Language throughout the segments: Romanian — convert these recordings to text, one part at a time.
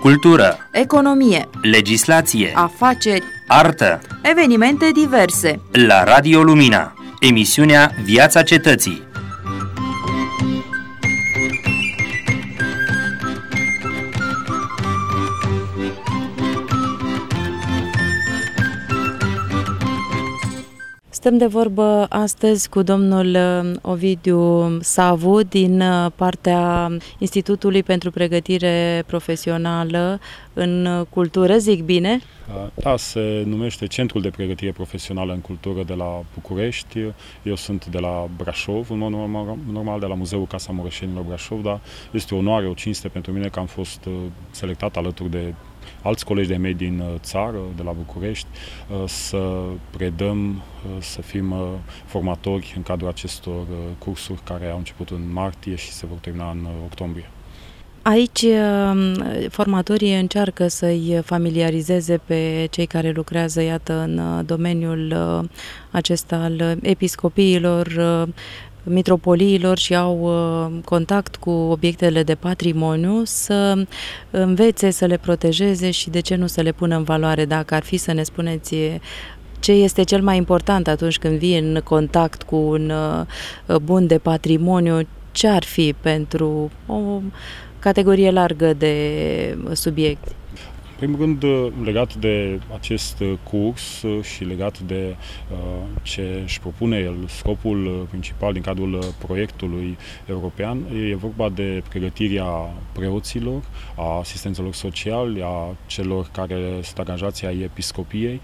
Cultură, economie, legislație, afaceri, artă. evenimente diverse. La Radio Lumina, emisiunea Viața Cetății. Stăm de vorbă astăzi cu domnul Ovidiu Savu din partea Institutului pentru Pregătire Profesională în Cultură, zic bine? Da, se numește Centrul de Pregătire Profesională în Cultură de la București. Eu sunt de la Brașov, în mod normal de la Muzeul Casa Mureșenilor Brașov, dar este o onoare, o cinste pentru mine că am fost selectat alături de alți colegi de mei din țară, de la București, să predăm, să fim formatori în cadrul acestor cursuri care au început în martie și se vor termina în octombrie. Aici formatorii încearcă să-i familiarizeze pe cei care lucrează, iată, în domeniul acesta al episcopiilor, mitropoliilor și au contact cu obiectele de patrimoniu, să învețe să le protejeze și de ce nu să le pună în valoare. Dacă ar fi să ne spuneți ce este cel mai important atunci când vii în contact cu un bun de patrimoniu, ce ar fi pentru o categorie largă de subiecte? În primul rând, legat de acest curs și legat de ce își propune el, scopul principal din cadrul proiectului european, e vorba de pregătirea preoților, a asistenților sociali, a celor care sunt angajați ai episcopiei,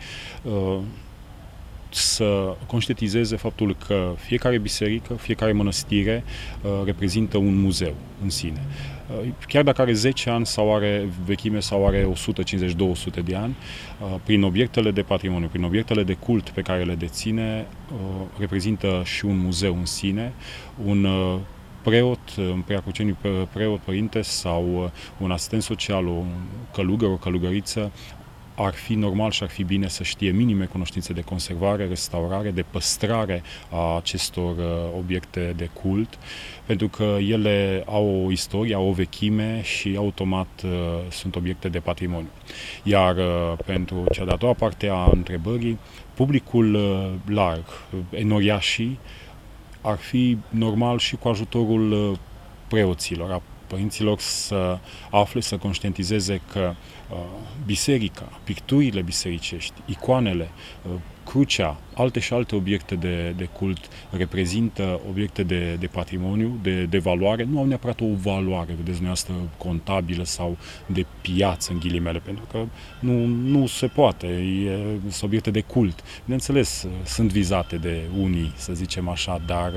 să conștientizeze faptul că fiecare biserică, fiecare mănăstire reprezintă un muzeu în sine. Chiar dacă are 10 ani sau are vechime sau are 150-200 de ani, prin obiectele de patrimoniu, prin obiectele de cult pe care le deține, reprezintă și un muzeu în sine, un preot, un preacruceniu preot, părinte sau un asistent social, un călugăr, o călugăriță, ar fi normal și ar fi bine să știe minime cunoștințe de conservare, restaurare, de păstrare a acestor obiecte de cult, pentru că ele au o istorie, au o vechime și automat sunt obiecte de patrimoniu. Iar pentru cea de-a doua parte a întrebării, publicul larg, enoriașii, ar fi normal și cu ajutorul preoților, a părinților să afle, să conștientizeze că biserica, picturile bisericești, icoanele, crucea, alte și alte obiecte de cult reprezintă obiecte de patrimoniu, de valoare, nu au neapărat o valoare, vedeți dumneavoastră, contabilă sau de piață, în ghilimele, pentru că nu se poate, sunt obiecte de cult. Bineînțeles, sunt vizate de unii, să zicem așa, dar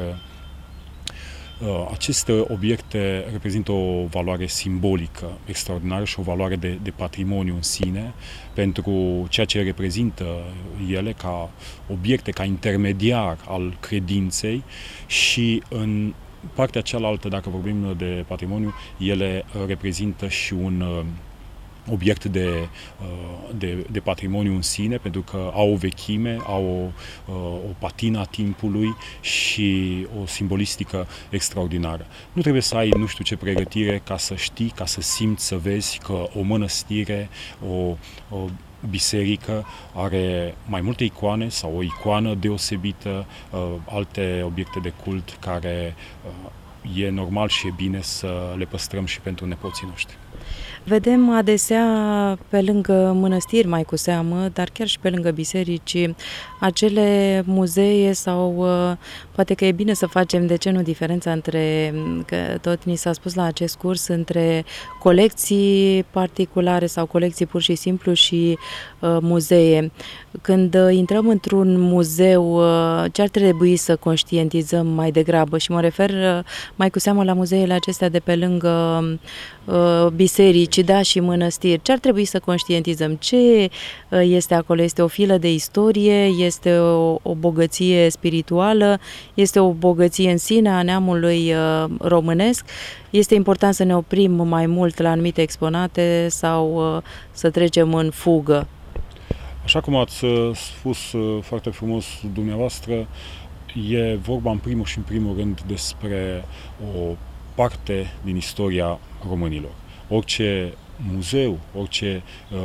aceste obiecte reprezintă o valoare simbolică extraordinară și o valoare de patrimoniu în sine pentru ceea ce reprezintă ele ca obiecte, ca intermediar al credinței și în partea cealaltă, dacă vorbim de patrimoniu, ele reprezintă și un obiect de patrimoniu în sine, pentru că au o vechime, au o patină a timpului și o simbolistică extraordinară. Nu trebuie să ai nu știu ce pregătire ca să știi, ca să simți, să vezi că o mănăstire, o biserică are mai multe icoane sau o icoană deosebită, alte obiecte de cult care e normal și e bine să le păstrăm și pentru nepoții noștri. Vedem adesea pe lângă mănăstiri, mai cu seamă, dar chiar și pe lângă biserici, acele muzee sau poate că e bine să facem, de ce nu, diferența între, că tot ni s-a spus la acest curs, între colecții particulare sau colecții pur și simplu și muzee. Când intrăm într-un muzeu, ce ar trebui să conștientizăm mai degrabă? Și mă refer mai cu seamă la muzeele acestea de pe lângă biserici, da, și mănăstiri. Ce ar trebui să conștientizăm? Ce este acolo? Este o filă de istorie? Este o bogăție spirituală? Este o bogăție în sine a neamului românesc? Este important să ne oprim mai mult la anumite exponate sau să trecem în fugă? Așa cum ați spus foarte frumos dumneavoastră, e vorba în primul rând despre o parte din istoria românilor. Orice muzeu, orice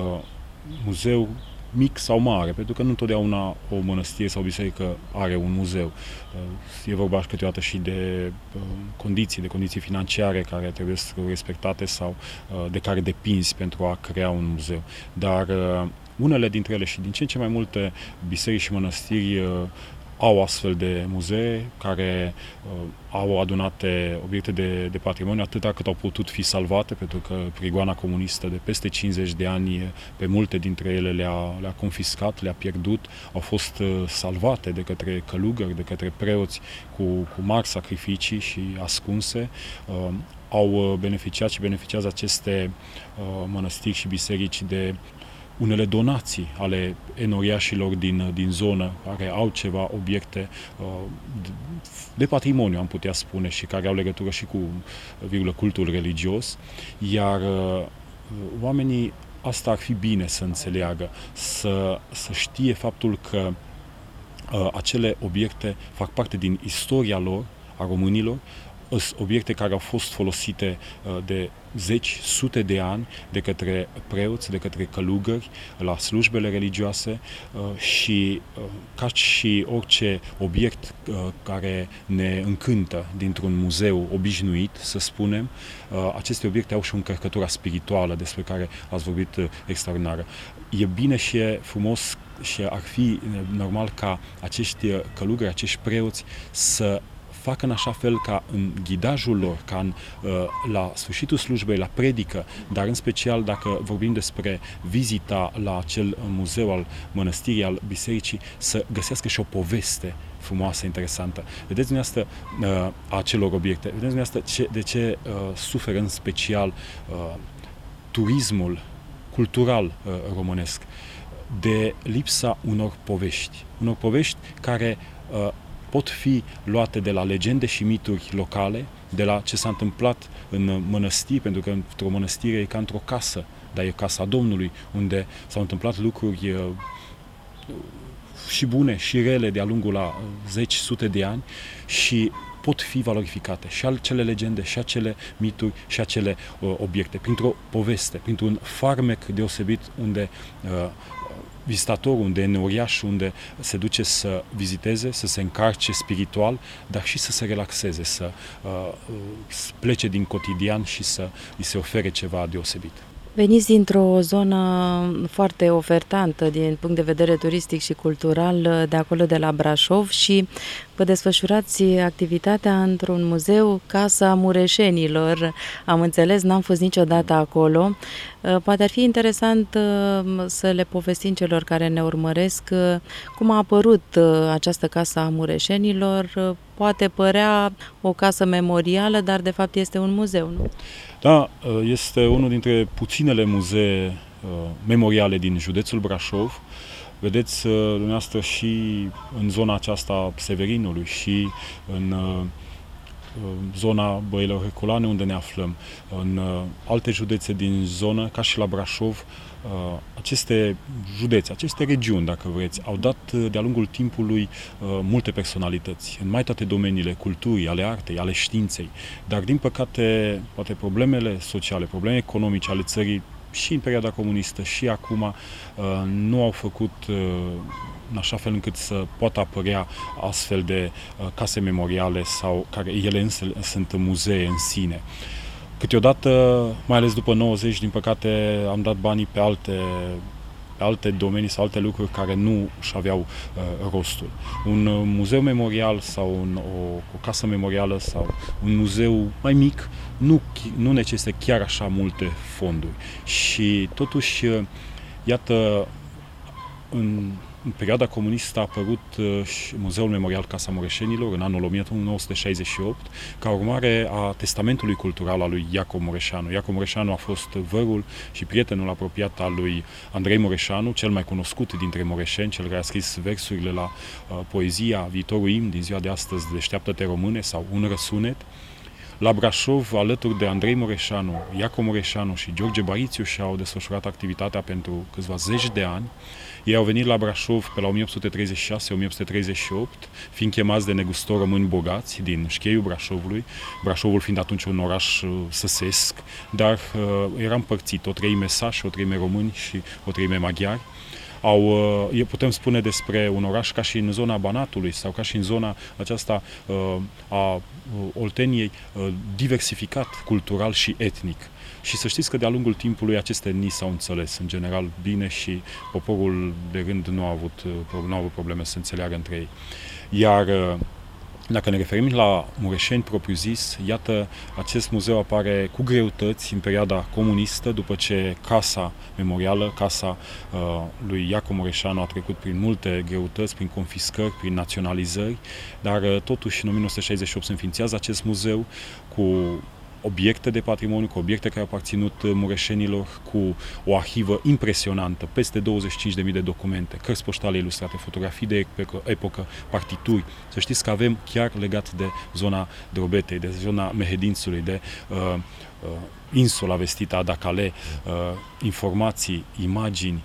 muzeu mic sau mare, pentru că nu întotdeauna o mănăstire sau o biserică are un muzeu. E vorba câteodată și de condiții financiare care trebuie să fie respectate sau de care depinzi pentru a crea un muzeu. Dar unele dintre ele și din ce în ce mai multe biserici și mănăstiri au astfel de muzee care au adunate obiecte de patrimoniu atâta cât au putut fi salvate, pentru că prigoana comunistă de peste 50 de ani pe multe dintre ele le-a confiscat, le-a pierdut, au fost salvate de către călugări, de către preoți cu mari sacrificii și ascunse. Au beneficiat și beneficiază aceste mănăstiri și biserici de unele donații ale enoriașilor din zonă, care au ceva obiecte de patrimoniu, am putea spune, și care au legătură și cu cultul religios, iar oamenii asta ar fi bine să înțeleagă, să știe faptul că acele obiecte fac parte din istoria lor, a românilor, obiecte care au fost folosite de zeci, sute de ani de către preoți, de către călugări la slujbele religioase și ca și orice obiect care ne încântă dintr-un muzeu obișnuit, să spunem, aceste obiecte au și o încărcătură spirituală despre care ați vorbit extraordinară. E bine și e frumos și ar fi normal ca acești călugări, acești preoți să facă în așa fel ca în ghidajul lor, ca la sfârșitul slujbei, la predică, dar în special dacă vorbim despre vizita la acel muzeu al mănăstirii, al bisericii, să găsească și o poveste frumoasă, interesantă. Vedeți dumneavoastră a acelor obiecte, vedeți dumneavoastră de ce suferă în special turismul cultural românesc, de lipsa unor povești care pot fi luate de la legende și mituri locale, de la ce s-a întâmplat în mănăstiri, pentru că într-o mănăstire e ca într-o casă, dar e casa Domnului, unde s-au întâmplat lucruri și bune și rele de-a lungul a zeci, sute de ani și pot fi valorificate și acele legende, și acele mituri, și acele obiecte, printr-o poveste, printr-un farmec deosebit unde vizitatorul, unde e neuriaș, unde se duce să viziteze, să se încarce spiritual, dar și să se relaxeze, să plece din cotidian și să îi se ofere ceva deosebit. Veniți dintr-o zonă foarte ofertantă din punct de vedere turistic și cultural, de acolo de la Brașov, și vă desfășurați activitatea într-un muzeu, Casa Mureșenilor. Am înțeles, n-am fost niciodată acolo. Poate ar fi interesant să le povestim celor care ne urmăresc cum a apărut această Casa a Mureșenilor. Poate părea o casă memorială, dar de fapt este un muzeu, nu? Da, este unul dintre puținele muzee memoriale din județul Brașov. Vedeți dumneavoastră și în zona aceasta Severinului și în zona Băilor Herculane, unde ne aflăm, în alte județe din zonă, ca și la Brașov, aceste județe, aceste regiuni, dacă vreți, au dat de-a lungul timpului multe personalități, în mai toate domeniile culturii, ale artei, ale științei, dar din păcate, poate problemele sociale, probleme economice ale țării și în perioada comunistă și acum nu au făcut în așa fel încât să poată apărea astfel de case memoriale sau care ele însă sunt muzee în sine. Câteodată, mai ales după 90, din păcate, am dat banii pe alte domenii sau alte lucruri care nu își aveau rostul. Un muzeu memorial sau o casă memorială sau un muzeu mai mic nu necesită chiar așa multe fonduri. Și totuși, iată, în perioada comunistă a apărut Muzeul Memorial Casa Mureșenilor în anul 1968, ca urmare a testamentului cultural al lui Iacov Mureșanu. Iacov Mureșanu a fost vărul și prietenul apropiat al lui Andrei Mureșanu, cel mai cunoscut dintre mureșeni, cel care a scris versurile la poezia Viitorul imn din ziua de astăzi, Deșteaptă-te române sau Un răsunet. La Brașov, alături de Andrei Mureșanu, Iaco Mureșanu și George Barițiu și-au desfășurat activitatea pentru câțiva zeci de ani. Ei au venit la Brașov pe la 1836-1838, fiind chemați de negustori români bogați din șcheiul Brașovului, Brașovul fiind atunci un oraș săsesc, dar era împărțit, o treime sași, o treime români și o treime maghiari. Putem spune despre un oraș ca și în zona Banatului sau ca și în zona aceasta a Olteniei, diversificat cultural și etnic. Și să știți că de-a lungul timpului aceste etnii s-au înțeles în general bine și poporul de rând nu a avut probleme să înțeleagă între ei. Iar dacă ne referim la Mureșeni propriu-zis, iată, acest muzeu apare cu greutăți în perioada comunistă, după ce casa memorială, casa lui Iaco Mureșanu a trecut prin multe greutăți, prin confiscări, prin naționalizări, dar totuși în 1968 se înființează acest muzeu cu obiecte de patrimoniu, cu obiecte care au aparținut mureșenilor, cu o arhivă impresionantă, peste 25.000 de documente, cărți poștale ilustrate, fotografii de epocă, partituri. Să știți că avem chiar legat de zona Drobetei, de zona Mehedințului, de insula vestită Adacale, informații, imagini,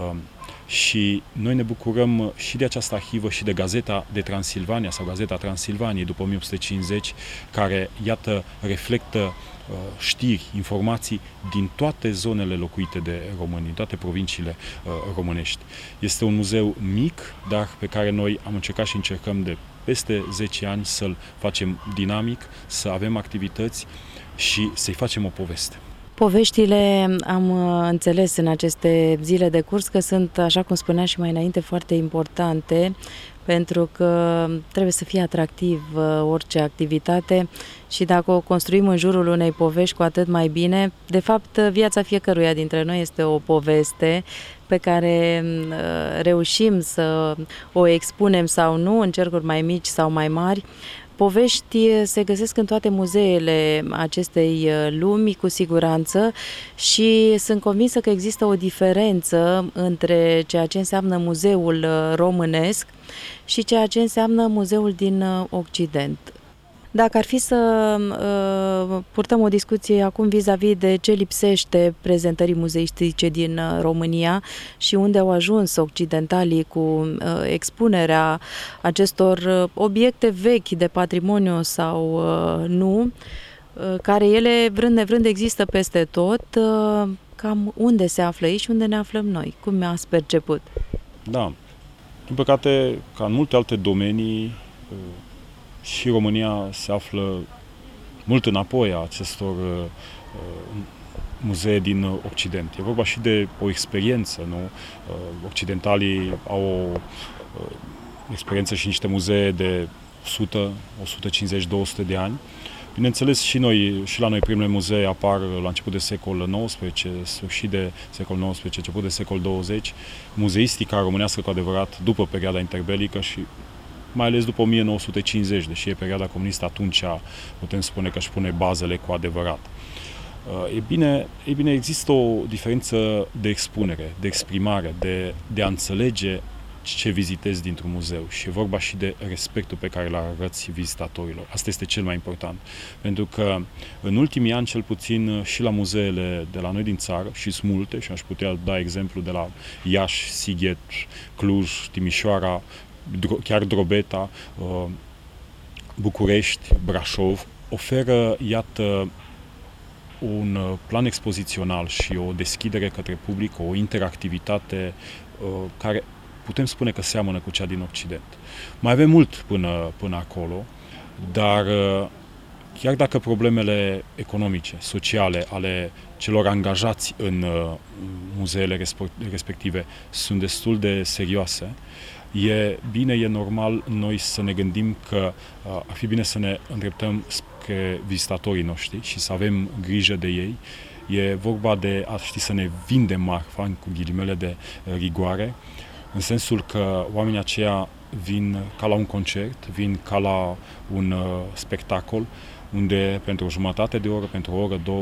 și noi ne bucurăm și de această arhivă și de Gazeta de Transilvania sau Gazeta Transilvaniei după 1850, care, iată, reflectă știri, informații din toate zonele locuite de români, din toate provinciile românești. Este un muzeu mic, dar pe care noi am încercat și încercăm de peste 10 ani să-l facem dinamic, să avem activități și să-i facem o poveste. Poveștile am înțeles în aceste zile de curs că sunt, așa cum spunea și mai înainte, foarte importante, pentru că trebuie să fie atractiv orice activitate și dacă o construim în jurul unei povești, cu atât mai bine. De fapt, viața fiecăruia dintre noi este o poveste pe care reușim să o expunem sau nu, în cercuri mai mici sau mai mari. Povești se găsesc în toate muzeele acestei lumi, cu siguranță, și sunt convinsă că există o diferență între ceea ce înseamnă muzeul românesc și ceea ce înseamnă muzeul din Occident. Dacă ar fi să purtăm o discuție acum vis-a-vis de ce lipsește prezentării muzeistice din România și unde au ajuns occidentalii cu expunerea acestor obiecte vechi de patrimoniu sau nu, care ele, vrând nevrând, există peste tot, cam unde se află ei și unde ne aflăm noi? Cum ați perceput? Da, din păcate, ca în multe alte domenii, și România se află mult înapoi a acestor muzee din Occident. E vorba și de o experiență, nu? Occidentalii au o experiență și niște muzee de 100, 150, 200 de ani. Bineînțeles, și la noi primele muzee apar la început de secol XIX, sfârșit de secol XIX, început de secol 20. Muzeistica românească cu adevărat după perioada interbelică și mai ales după 1950, deși e perioada comunistă, atunci putem spune că își pune bazele cu adevărat. E bine, există o diferență de expunere, de exprimare, de a înțelege ce vizitezi dintr-un muzeu și e vorba și de respectul pe care îl arăți vizitatorilor. Asta este cel mai important, pentru că în ultimii ani, cel puțin și la muzeele de la noi din țară, și sunt multe, și aș putea da exemplu de la Iași, Sighet, Cluj, Timișoara, chiar Drobeta, București, Brașov, oferă, iată, un plan expozițional și o deschidere către public, o interactivitate care putem spune că seamănă cu cea din Occident. Mai avem mult până acolo, dar chiar dacă problemele economice, sociale ale celor angajați în muzeele respective sunt destul de serioase, e bine, e normal noi să ne gândim că ar fi bine să ne îndreptăm spre vizitatorii noștri și să avem grijă de ei. E vorba de a ști să ne vindem marfa, cu ghilimele de rigoare, în sensul că oamenii aceia vin ca la un concert, vin ca la un spectacol, unde pentru o jumătate de oră, pentru o oră, două,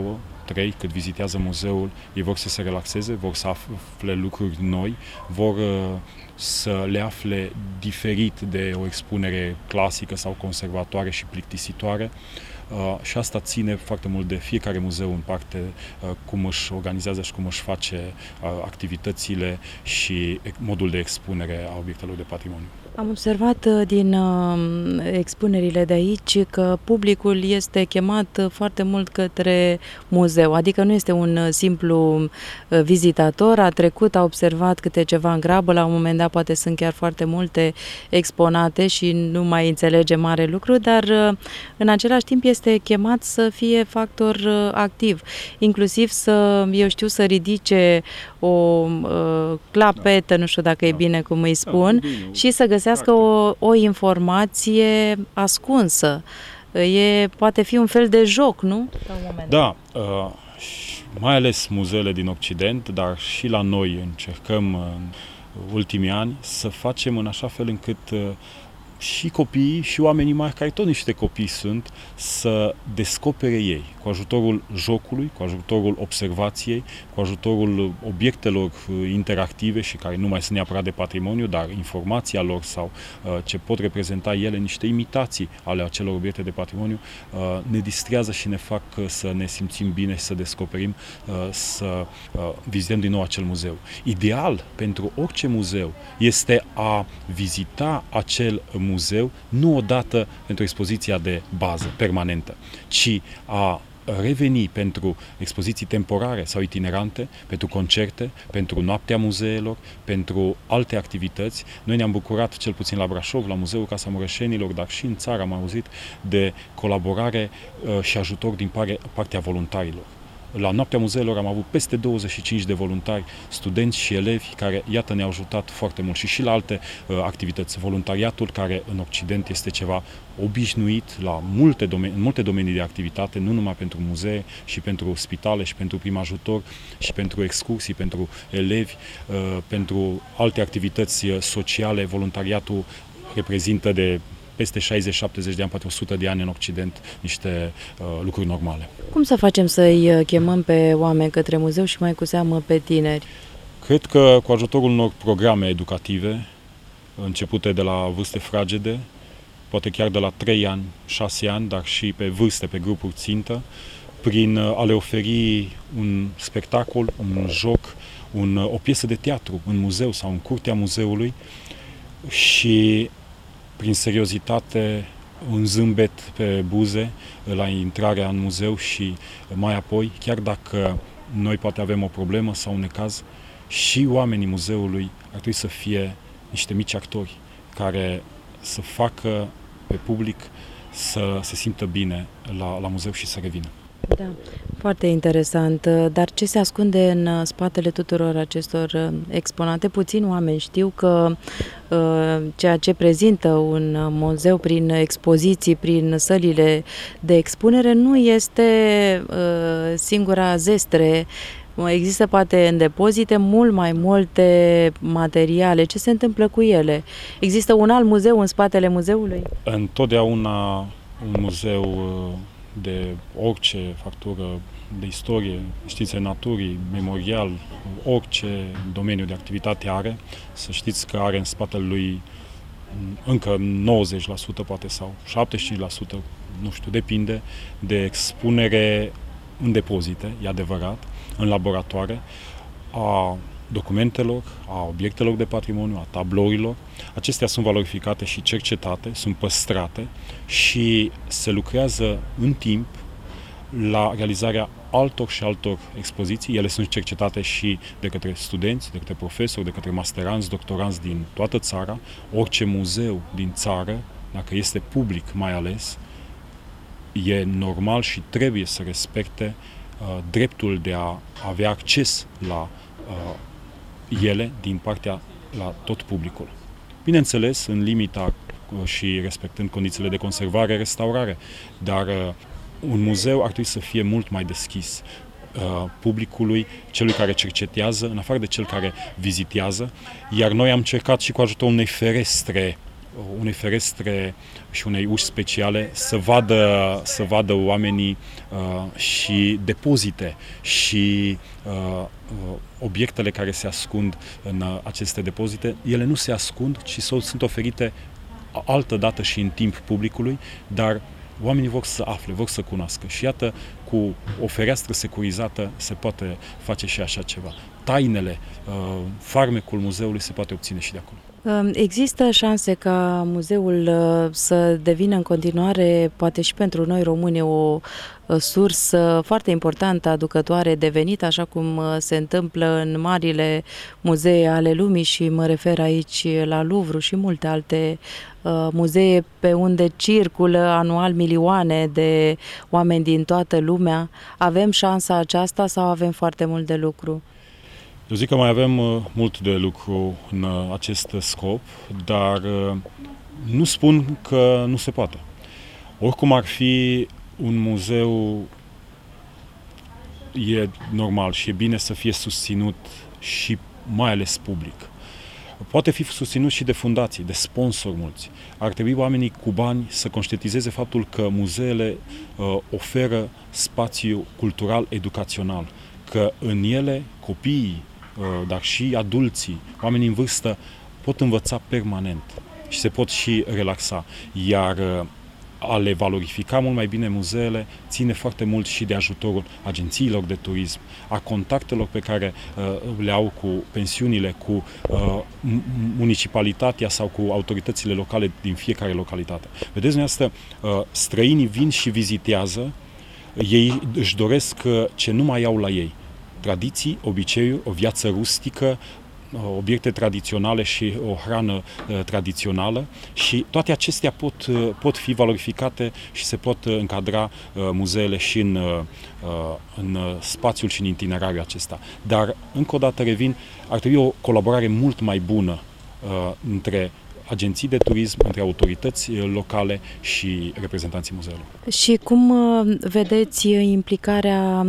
3 cât vizitează muzeul, ei vor să se relaxeze, vor să afle lucruri noi, vor să le afle diferit de o expunere clasică sau conservatoare și plictisitoare. Și asta ține foarte mult de fiecare muzeu în parte, cum își organizează și cum își face activitățile și modul de expunere a obiectelor de patrimoniu. Am observat din expunerile de aici că publicul este chemat foarte mult către muzeu, adică nu este un simplu vizitator, a trecut, a observat câte ceva în grabă, la un moment dat poate sunt chiar foarte multe exponate și nu mai înțelege mare lucru, dar în același timp este chemat să fie factor activ, inclusiv să ridice o clapetă, nu știu dacă e bine cum îi spun, și să găsească o informație ascunsă. Poate fi un fel de joc, nu? Da, mai ales muzeele din Occident, dar și la noi încercăm în ultimii ani să facem în așa fel încât și copiii și oamenii mari, care tot niște copii sunt, să descopere ei, cu ajutorul jocului, cu ajutorul observației, cu ajutorul obiectelor interactive și care nu mai sunt neapărat de patrimoniu, dar informația lor sau ce pot reprezenta ele, niște imitații ale acelor obiecte de patrimoniu, ne distrează și ne fac să ne simțim bine și să descoperim, să vizităm din nou acel muzeu. Ideal pentru orice muzeu este a vizita acel muzeu nu odată pentru expoziția de bază, permanentă, ci a reveni pentru expoziții temporare sau itinerante, pentru concerte, pentru noaptea muzeelor, pentru alte activități. Noi ne-am bucurat, cel puțin la Brașov, la Muzeul Casa Mureșenilor, dar și în țară am auzit de colaborare și ajutor din partea voluntarilor. La Noaptea Muzeelor am avut peste 25 de voluntari, studenți și elevi care, iată, ne-au ajutat foarte mult și la alte activități. Voluntariatul, care în Occident este ceva obișnuit la multe domenii de activitate, nu numai pentru muzee, și pentru spitale, și pentru prim ajutor, și pentru excursii, pentru elevi, pentru alte activități sociale. Voluntariatul reprezintă de peste 60-70 de ani, poate 100 de ani în Occident, niște lucruri normale. Cum să facem să-i chemăm pe oameni către muzeu și mai cu seamă pe tineri? Cred că cu ajutorul unor programe educative, începute de la vârste fragede, poate chiar de la 3 ani, 6 ani, dar și pe vârste, pe grupuri țintă, prin a le oferi un spectacol, un joc, o piesă de teatru în muzeu sau în curtea muzeului și prin seriozitate, un zâmbet pe buze la intrarea în muzeu și mai apoi, chiar dacă noi poate avem o problemă sau un necaz, și oamenii muzeului ar trebui să fie niște mici actori care să facă pe public să se simtă bine la muzeu și să revină. Da, foarte interesant. Dar ce se ascunde în spatele tuturor acestor exponate? Puțini oameni știu că ceea ce prezintă un muzeu prin expoziții, prin sălile de expunere, nu este singura zestre. Există poate în depozite mult mai multe materiale. Ce se întâmplă cu ele? Există un alt muzeu în spatele muzeului? Întotdeauna un muzeu de orice factură, de istorie, științe naturii, memorial, orice domeniu de activitate are, să știți că are în spatele lui încă 90% poate sau 75%, nu știu, depinde, de expunere în depozite, e adevărat, în laboratoare, a documentelor, a obiectelor de patrimoniu, a tablourilor. Acestea sunt valorificate și cercetate, sunt păstrate și se lucrează în timp la realizarea altor și altor expoziții. Ele sunt cercetate și de către studenți, de către profesori, de către masteranți, doctoranți din toată țara. Orice muzeu din țară, dacă este public mai ales, e normal și trebuie să respecte dreptul de a avea acces la ele din partea la tot publicul. Bineînțeles, în limita și respectând condițiile de conservare, restaurare, dar un muzeu ar trebui să fie mult mai deschis publicului, celui care cercetează, în afară de cel care vizitează, iar noi am încercat și cu ajutorul unei ferestre unei ferestre și unei uși speciale să vadă oamenii și depozite și obiectele care se ascund în aceste depozite. Ele nu se ascund, ci sunt oferite altă dată și în timp publicului, dar oamenii vor să afle, vor să cunoască. Și iată, cu o fereastră securizată se poate face și așa ceva. Tainele, farmecul muzeului se poate obține și de acolo. Există șanse ca muzeul să devină în continuare, poate și pentru noi români, o sursă foarte importantă, aducătoare de venit, așa cum se întâmplă în marile muzee ale lumii, și mă refer aici la Louvre și multe alte muzee pe unde circulă anual milioane de oameni din toată lumea. Avem șansa aceasta sau avem foarte mult de lucru? Eu zic că mai avem mult de lucru în acest scop, dar nu spun că nu se poate. Oricum ar fi, un muzeu e normal și e bine să fie susținut și mai ales public. Poate fi susținut și de fundații, de sponsori mulți. Ar trebui oamenii cu bani să conștientizeze faptul că muzeele oferă spațiu cultural, educațional, că în ele copiii, dar și adulții, oamenii în vârstă, pot învăța permanent și se pot și relaxa. Iar a le valorifica mult mai bine muzeele ține foarte mult și de ajutorul agențiilor de turism, a contactelor pe care le au cu pensiunile, cu municipalitatea sau cu autoritățile locale din fiecare localitate. Vedeți, dumneavoastră, străinii vin și vizitează, ei își doresc ce nu mai au la ei: tradiții, obiceiuri, o viață rustică, obiecte tradiționale și o hrană tradițională, și toate acestea pot fi valorificate și se pot încadra muzeele și în spațiul și în itinerariul acesta. Dar, încă o dată revin, ar trebui o colaborare mult mai bună între agenții de turism, între autorități locale și reprezentanții muzeului. Și cum vedeți implicarea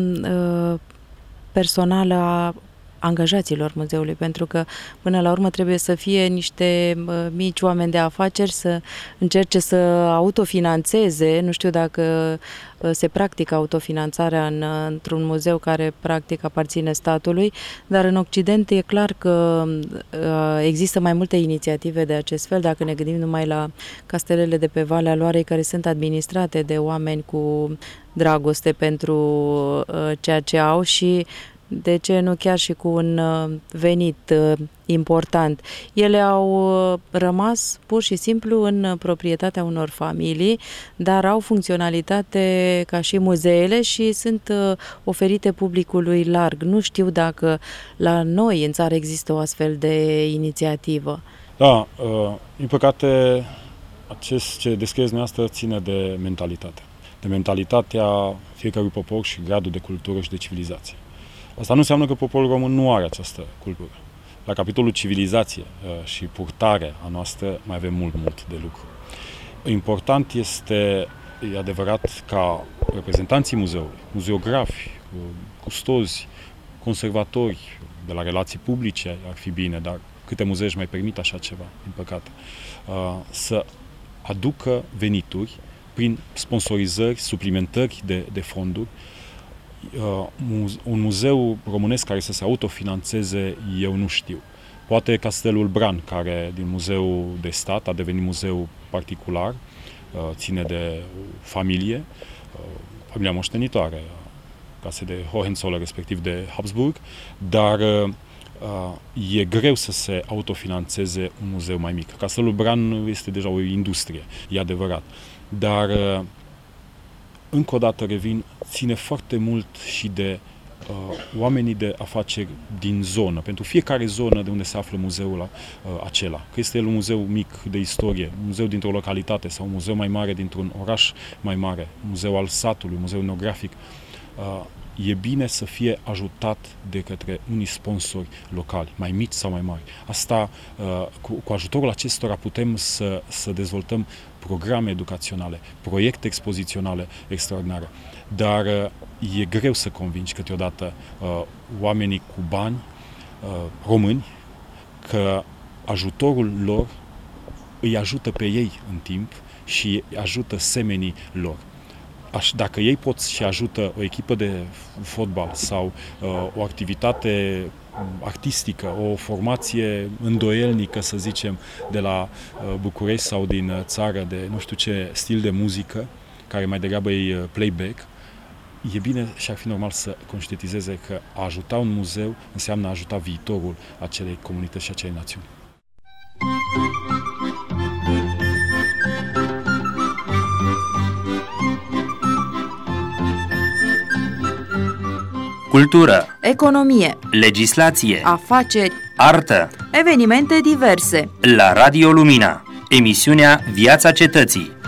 personală a angajaților muzeului, pentru că până la urmă trebuie să fie niște mici oameni de afaceri, să încerce să autofinanțeze. Nu știu dacă se practică autofinanțarea într-un muzeu care practic aparține statului, dar în Occident e clar că există mai multe inițiative de acest fel, dacă ne gândim numai la castelele de pe Valea Loarei, care sunt administrate de oameni cu dragoste pentru ceea ce au și, de ce nu chiar și cu un venit important. Ele au rămas pur și simplu în proprietatea unor familii, dar au funcționalitate ca și muzeele și sunt oferite publicului larg. Nu știu dacă la noi în țară există o astfel de inițiativă. Da, din păcate, acest ce descrieți dumneavoastră ține de mentalitate. De mentalitatea fiecărui popor și gradul de cultură și de civilizație. Asta nu înseamnă că poporul român nu are această cultură. La capitolul civilizație și purtare a noastră mai avem mult de lucru. Important este, e adevărat, ca reprezentanții muzeului, muzeografi, custozi, conservatori, de la relații publice ar fi bine, dar câte muzee își mai permit așa ceva, din păcate, să aducă venituri prin sponsorizări, suplimentări de fonduri. Un muzeu românesc care să se autofinanțeze, eu nu știu. Poate Castelul Bran, care din muzeu de stat a devenit muzeu particular, ține de familie, familia moștenitoare, case de Hohenzollern, respectiv de Habsburg, dar e greu să se autofinanțeze un muzeu mai mic. Castelul Bran este deja o industrie, e adevărat, dar încă o dată revin, ține foarte mult și de oamenii de afaceri din zonă, pentru fiecare zonă de unde se află muzeul acela. Că este el un muzeu mic de istorie, un muzeu dintr-o localitate sau un muzeu mai mare dintr-un oraș mai mare, un muzeu al satului, un muzeu etnografic, e bine să fie ajutat de către unii sponsori locali, mai mici sau mai mari. Asta, cu ajutorul acestora putem să dezvoltăm programe educaționale, proiecte expoziționale extraordinare. Dar e greu să convingi câteodată oamenii cu bani români că ajutorul lor îi ajută pe ei în timp și ajută semenii lor. Dacă ei pot și ajută o echipă de fotbal sau o activitate artistică, o formație îndoielnică, să zicem, de la București sau din țară, de nu știu ce stil de muzică, care mai degrabă e playback, e bine și ar fi normal să conștientizeze că a ajuta un muzeu înseamnă a ajuta viitorul acelei comunități și acelei națiuni. Cultură, economie, legislație, afaceri, artă. evenimente diverse. La Radio Lumina, emisiunea Viața Cetății.